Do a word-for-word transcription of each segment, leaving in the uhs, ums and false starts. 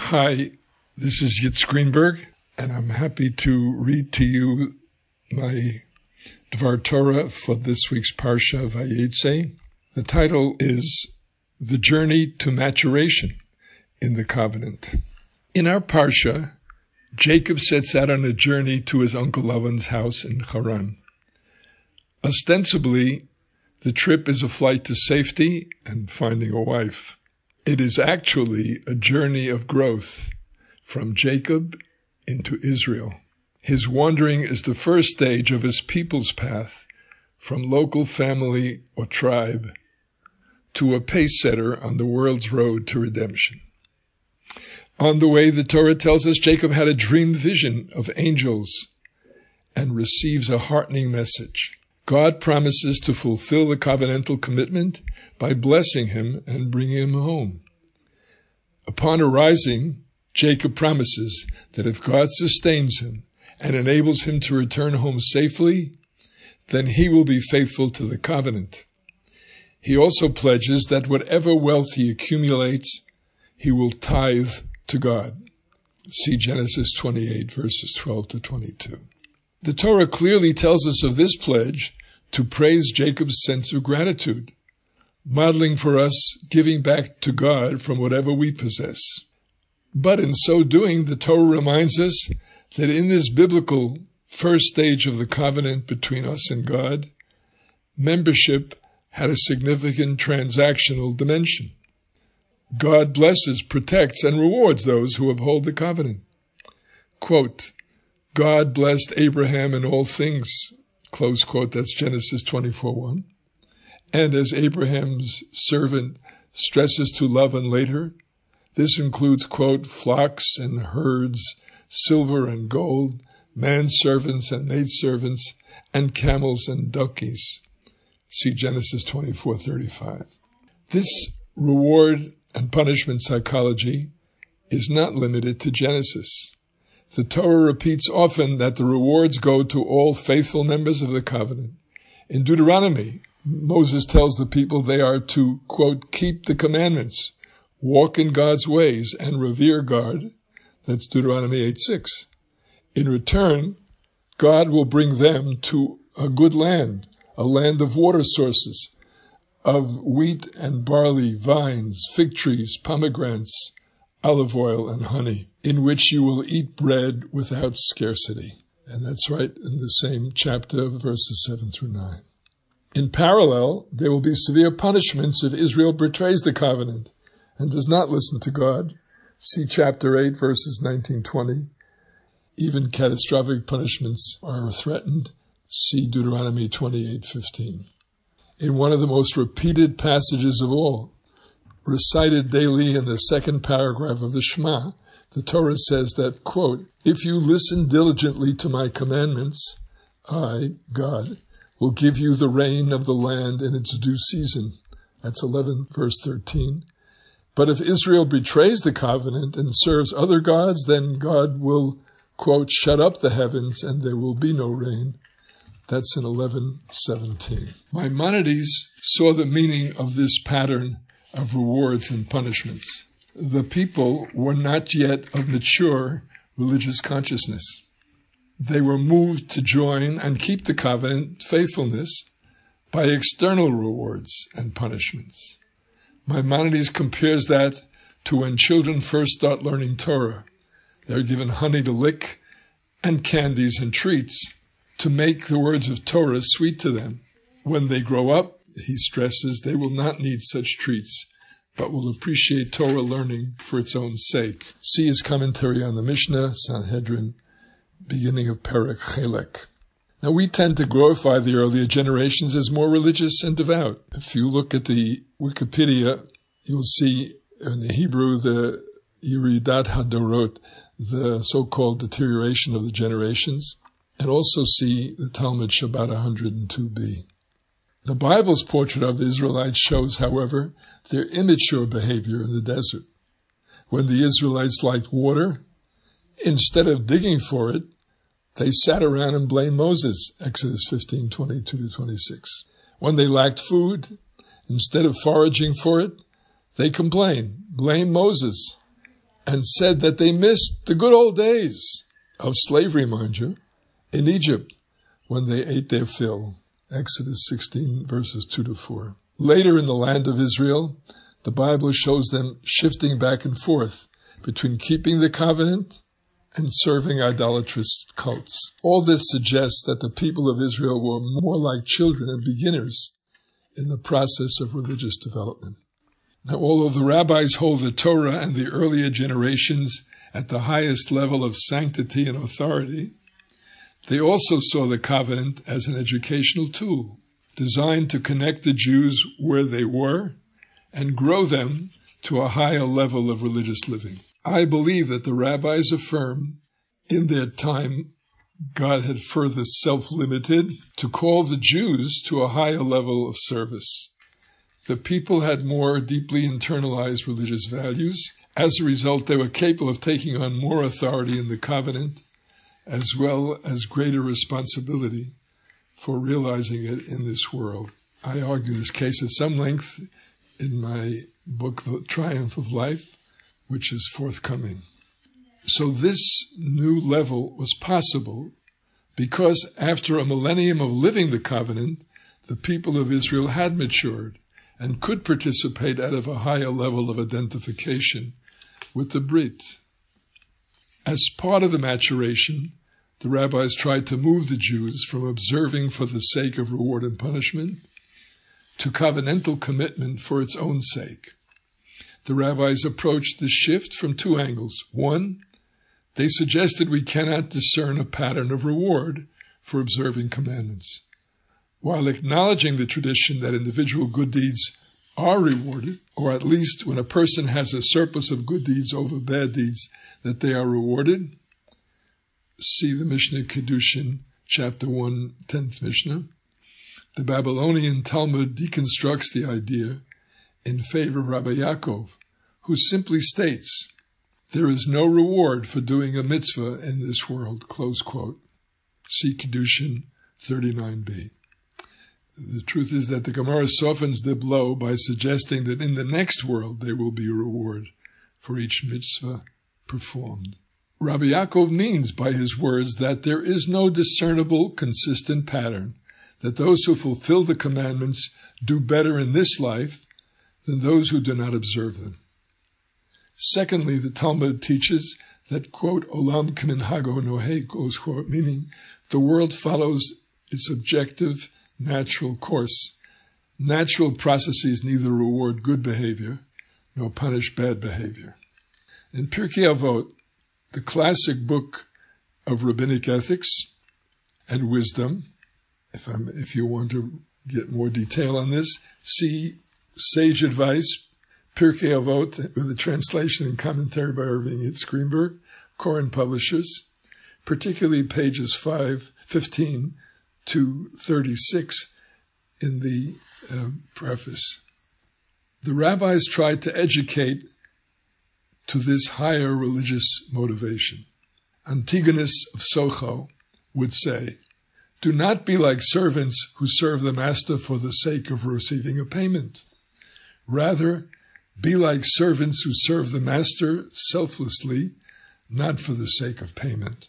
Hi, this is Yitz Greenberg, and I'm happy to read to you my Dvar Torah for this week's Parsha Vayetze. The title is The Journey to Maturation in the Covenant. In our Parsha, Jacob sets out on a journey to his uncle Lavan's house in Haran. Ostensibly, the trip is a flight to safety and finding a wife. It is actually a journey of growth from Jacob into Israel. His wandering is the first stage of his people's path from local family or tribe to a pace setter on the world's road to redemption. On the way, the Torah tells us Jacob had a dream vision of angels and receives a heartening message. God promises to fulfill the covenantal commitment by blessing him and bringing him home. Upon arising, Jacob promises that if God sustains him and enables him to return home safely, then he will be faithful to the covenant. He also pledges that whatever wealth he accumulates, he will tithe to God. See Genesis twenty-eight, verses twelve to twenty-two. The Torah clearly tells us of this pledge to praise Jacob's sense of gratitude, modeling for us giving back to God from whatever we possess. But in so doing, the Torah reminds us that in this biblical first stage of the covenant between us and God, membership had a significant transactional dimension. God blesses, protects, and rewards those who uphold the covenant. Quote, God blessed Abraham in all things, close quote, that's Genesis twenty-four one. And as Abraham's servant stresses to Lavan later, this includes, quote, flocks and herds, silver and gold, manservants and maidservants, and camels and donkeys. See Genesis twenty-four thirty-five. This reward and punishment psychology is not limited to Genesis. The Torah repeats often that the rewards go to all faithful members of the covenant. In Deuteronomy, Moses tells the people they are to, quote, keep the commandments, walk in God's ways, and revere God. That's Deuteronomy eight six. In return, God will bring them to a good land, a land of water sources, of wheat and barley, vines, fig trees, pomegranates, olive oil, and honey, in which you will eat bread without scarcity. And that's right in the same chapter, verses seven through nine. In parallel, there will be severe punishments if Israel betrays the covenant and does not listen to God. See chapter eight, verses nineteen to twenty. Even catastrophic punishments are threatened. See Deuteronomy twenty-eight fifteen. In one of the most repeated passages of all, recited daily in the second paragraph of the Shema, the Torah says that, quote, if you listen diligently to my commandments, I, God, will give you the rain of the land in its due season. That's eleven, verse thirteen. But if Israel betrays the covenant and serves other gods, then God will, quote, shut up the heavens and there will be no rain. That's in eleven seventeen. Maimonides saw the meaning of this pattern of rewards and punishments. The people were not yet of mature religious consciousness. They were moved to join and keep the covenant faithfulness by external rewards and punishments. Maimonides compares that to when children first start learning Torah. They're given honey to lick and candies and treats to make the words of Torah sweet to them. When they grow up, he stresses, they will not need such treats, but will appreciate Torah learning for its own sake. See his commentary on the Mishnah, Sanhedrin, beginning of Perek Chelek. Now, we tend to glorify the earlier generations as more religious and devout. If you look at the Wikipedia, you'll see in the Hebrew the Yeridat Hadorot, the so-called deterioration of the generations, and also see the Talmud Shabbat one hundred two b. The Bible's portrait of the Israelites shows, however, their immature behavior in the desert. When the Israelites liked water, instead of digging for it, they sat around and blamed Moses, Exodus fifteen twenty-two to twenty-six. When they lacked food, instead of foraging for it, they complained, blame Moses, and said that they missed the good old days of slavery, mind you, in Egypt when they ate their fill. Exodus sixteen, verses two to four. Later in the land of Israel, the Bible shows them shifting back and forth between keeping the covenant and serving idolatrous cults. All this suggests that the people of Israel were more like children and beginners in the process of religious development. Now, although the rabbis hold the Torah and the earlier generations at the highest level of sanctity and authority, they also saw the covenant as an educational tool designed to connect the Jews where they were and grow them to a higher level of religious living. I believe that the rabbis affirm in their time God had further self-limited to call the Jews to a higher level of service. The people had more deeply internalized religious values. As a result, they were capable of taking on more authority in the covenant, as well as greater responsibility for realizing it in this world. I argue this case at some length in my book, The Triumph of Life, which is forthcoming. So this new level was possible because after a millennium of living the covenant, the people of Israel had matured and could participate out of a higher level of identification with the Brit. As part of the maturation, the rabbis tried to move the Jews from observing for the sake of reward and punishment to covenantal commitment for its own sake. The rabbis approached the shift from two angles. One, they suggested we cannot discern a pattern of reward for observing commandments, while acknowledging the tradition that individual good deeds are rewarded, or at least when a person has a surplus of good deeds over bad deeds, that they are rewarded. See the Mishnah Kedushin, chapter one, tenth Mishnah. The Babylonian Talmud deconstructs the idea in favor of Rabbi Yaakov, who simply states, there is no reward for doing a mitzvah in this world, close quote. See Kedushin thirty-nine b. The truth is that the Gemara softens the blow by suggesting that in the next world there will be a reward for each mitzvah performed. Rabbi Yaakov means by his words that there is no discernible, consistent pattern, that those who fulfill the commandments do better in this life than those who do not observe them. Secondly, the Talmud teaches that, quote, olam k'minhago noheh, close quote, meaning the world follows its objective, natural course. Natural processes neither reward good behavior nor punish bad behavior. In Pirkei Avot, the classic book of rabbinic ethics and wisdom, if, I'm, if you want to get more detail on this, see Sage Advice, Pirkei Avot, with a translation and commentary by Irving Hitz Greenberg, Koren Publishers, particularly pages five, fifteen to thirty-six in the uh, preface. The rabbis tried to educate to this higher religious motivation. Antigonus of Socho would say, do not be like servants who serve the master for the sake of receiving a payment. Rather, be like servants who serve the master selflessly, not for the sake of payment.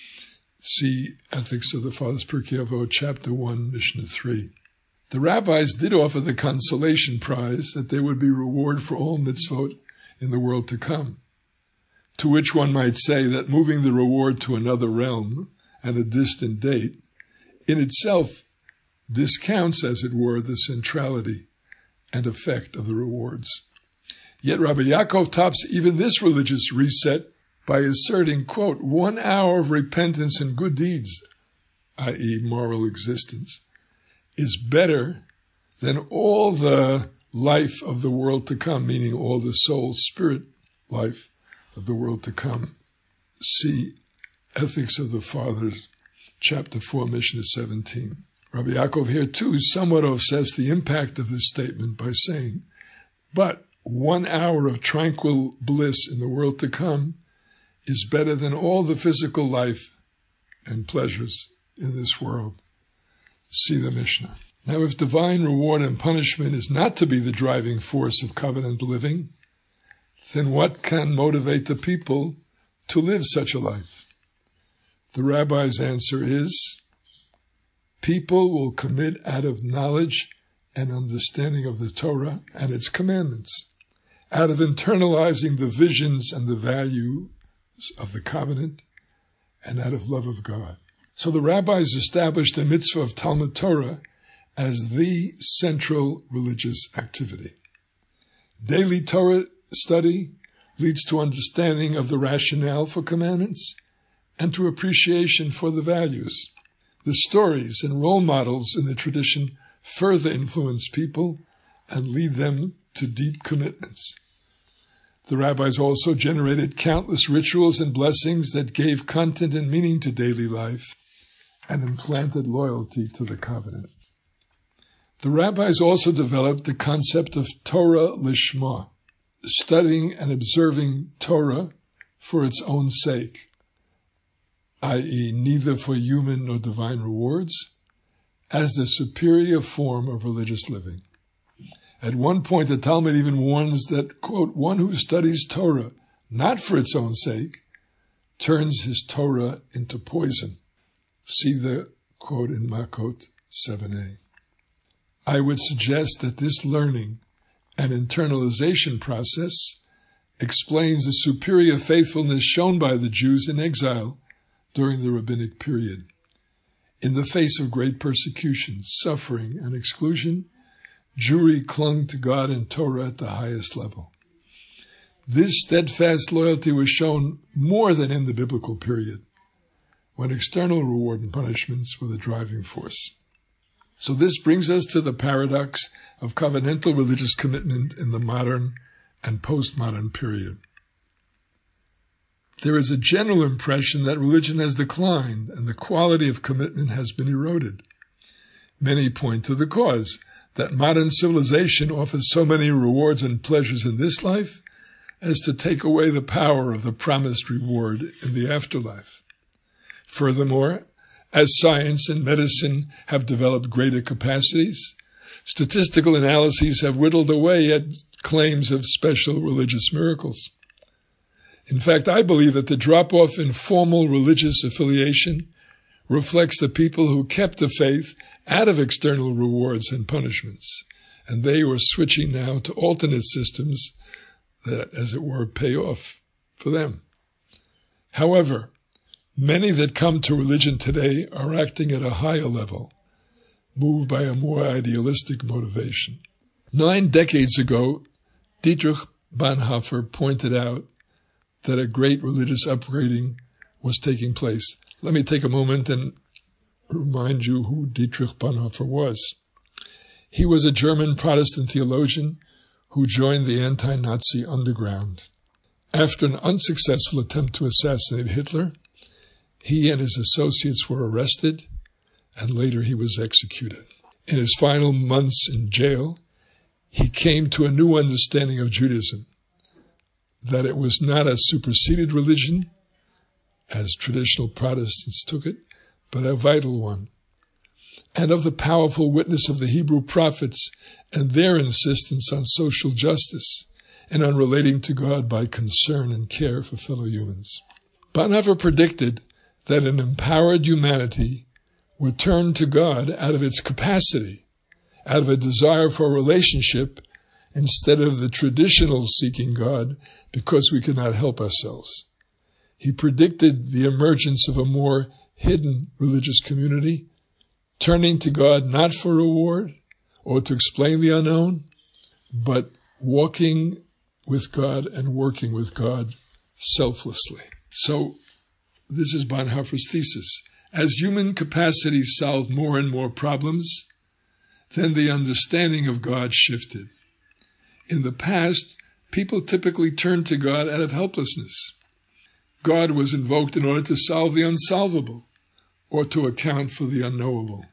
See Ethics of the Fathers, Pirkei Avot, chapter one, Mishnah three. The rabbis did offer the consolation prize that there would be reward for all mitzvot in the world to come, to which one might say that moving the reward to another realm and a distant date, in itself discounts, as it were, the centrality and effect of the rewards. Yet Rabbi Yaakov tops even this religious reset by asserting, quote, one hour of repentance and good deeds, that is moral existence, is better than all the life of the world to come, meaning all the soul, spirit life of the world to come. See Ethics of the Fathers, chapter four, Mishnah seventeen. Rabbi Yaakov here too somewhat offsets the impact of this statement by saying, but one hour of tranquil bliss in the world to come is better than all the physical life and pleasures in this world. See the Mishnah. Now, if divine reward and punishment is not to be the driving force of covenant living, then what can motivate the people to live such a life? The rabbi's answer is, people will commit out of knowledge and understanding of the Torah and its commandments, out of internalizing the visions and the values of the covenant, and out of love of God. So the rabbis established the mitzvah of Talmud Torah as the central religious activity. Daily Torah study leads to understanding of the rationale for commandments and to appreciation for the values. The stories and role models in the tradition further influence people and lead them to deep commitments. The rabbis also generated countless rituals and blessings that gave content and meaning to daily life and implanted loyalty to the covenant. The rabbis also developed the concept of Torah lishma, studying and observing Torah for its own sake, that is neither for human nor divine rewards, as the superior form of religious living. At one point, the Talmud even warns that, quote, one who studies Torah not for its own sake turns his Torah into poison. See the quote in Makot seven a. I would suggest that this learning and internalization process explains the superior faithfulness shown by the Jews in exile during the rabbinic period. In the face of great persecution, suffering, and exclusion, Jewry clung to God and Torah at the highest level. This steadfast loyalty was shown more than in the biblical period, when external reward and punishments were the driving force. So this brings us to the paradox of covenantal religious commitment in the modern and postmodern period. There is a general impression that religion has declined and the quality of commitment has been eroded. Many point to the cause, that modern civilization offers so many rewards and pleasures in this life as to take away the power of the promised reward in the afterlife. Furthermore, as science and medicine have developed greater capacities, statistical analyses have whittled away at claims of special religious miracles. In fact, I believe that the drop-off in formal religious affiliation reflects the people who kept the faith out of external rewards and punishments, and they were switching now to alternate systems that, as it were, pay off for them. However, many that come to religion today are acting at a higher level, moved by a more idealistic motivation. Nine decades ago, Dietrich Bonhoeffer pointed out that a great religious upgrading was taking place. Let me take a moment and remind you who Dietrich Bonhoeffer was. He was a German Protestant theologian who joined the anti-Nazi underground. After an unsuccessful attempt to assassinate Hitler, he and his associates were arrested, and later he was executed. In his final months in jail, he came to a new understanding of Judaism, that it was not a superseded religion, as traditional Protestants took it, but a vital one, and of the powerful witness of the Hebrew prophets and their insistence on social justice and on relating to God by concern and care for fellow humans. Bonhoeffer predicted that an empowered humanity would turn to God out of its capacity, out of a desire for a relationship, instead of the traditional seeking God because we could not help ourselves. He predicted the emergence of a more hidden religious community, turning to God not for reward or to explain the unknown, but walking with God and working with God selflessly. So this is Bonhoeffer's thesis. As human capacities solved more and more problems, then the understanding of God shifted. In the past, people typically turned to God out of helplessness. God was invoked in order to solve the unsolvable or to account for the unknowable.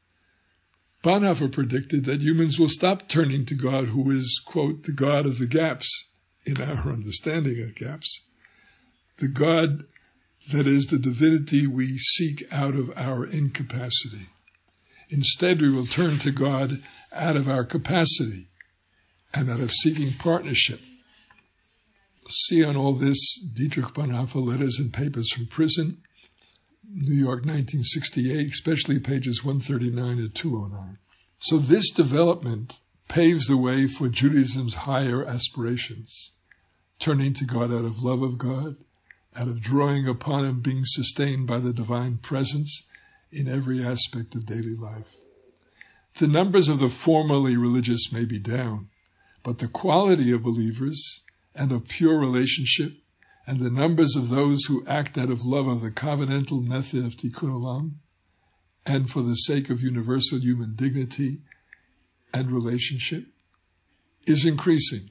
Bonhoeffer predicted that humans will stop turning to God, who is, quote, the God of the gaps, in our understanding of gaps, the God that is the divinity we seek out of our incapacity. Instead, we will turn to God out of our capacity and out of seeking partnership. See on all this Dietrich Bonhoeffer, Letters and Papers from Prison, New York, nineteen sixty-eight, especially pages one thirty-nine to two oh nine. So this development paves the way for Judaism's higher aspirations, turning to God out of love of God, out of drawing upon Him, being sustained by the divine presence in every aspect of daily life. The numbers of the formerly religious may be down, but the quality of believers and of pure relationship and the numbers of those who act out of love of the covenantal method of Tikkun Olam and for the sake of universal human dignity and relationship is increasing.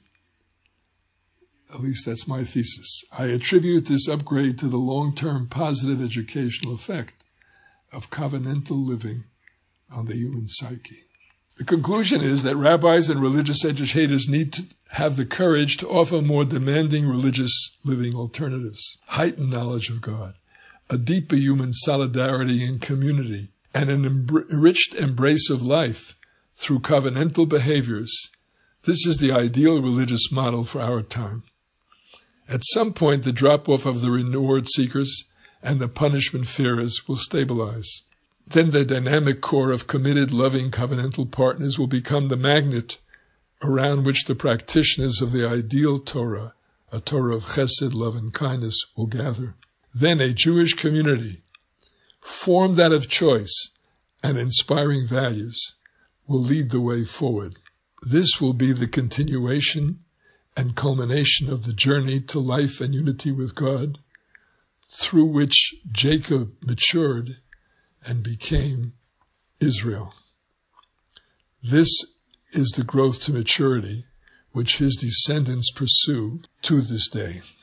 At least that's my thesis. I attribute this upgrade to the long-term positive educational effect of covenantal living on the human psyche. The conclusion is that rabbis and religious educators need to have the courage to offer more demanding religious living alternatives, heightened knowledge of God, a deeper human solidarity and community, and an enriched embrace of life through covenantal behaviors. This is the ideal religious model for our time. At some point, the drop-off of the reward seekers and the punishment fearers will stabilize. Then the dynamic core of committed, loving, covenantal partners will become the magnet around which the practitioners of the ideal Torah, a Torah of chesed, love, and kindness, will gather. Then a Jewish community, formed out of choice and inspiring values, will lead the way forward. This will be the continuation and culmination of the journey to life and unity with God, through which Jacob matured and became Israel. This is the growth to maturity which his descendants pursue to this day.